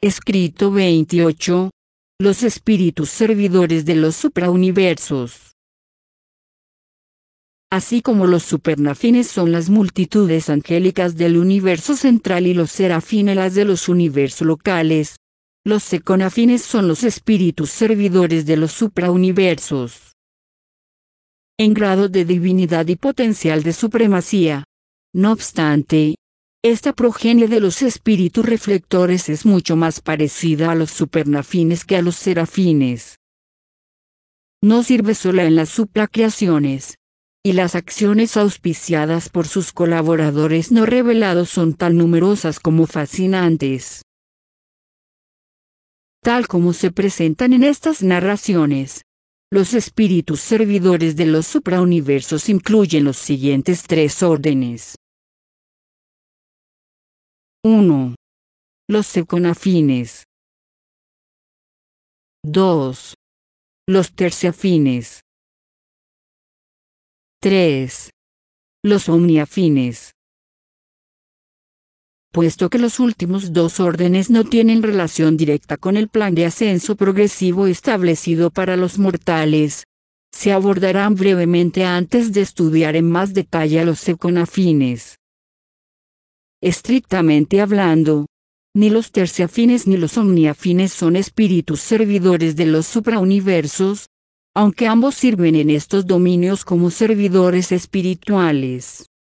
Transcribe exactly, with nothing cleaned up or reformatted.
Escrito veintiocho. Los espíritus servidores de los suprauniversos. Así como los supernafines son las multitudes angélicas del universo central y los serafines las de los universos locales, los seconafines son los espíritus servidores de los suprauniversos. En grado de divinidad y potencial de supremacía. No obstante, esta progenie de los espíritus reflectores es mucho más parecida a los supernafines que a los serafines. No sirve sola en las supracreaciones, y las acciones auspiciadas por sus colaboradores no revelados son tan numerosas como fascinantes. Tal como se presentan en estas narraciones, los espíritus servidores de los suprauniversos incluyen los siguientes tres órdenes. uno. Los seconafines. dos. Los terciafines. tres. Los omniafines. Puesto que los últimos dos órdenes no tienen relación directa con el plan de ascenso progresivo establecido para los mortales, se abordarán brevemente antes de estudiar en más detalle a los seconafines. Estrictamente hablando, ni los terciafines ni los omniafines son espíritus servidores de los suprauniversos, aunque ambos sirven en estos dominios como servidores espirituales.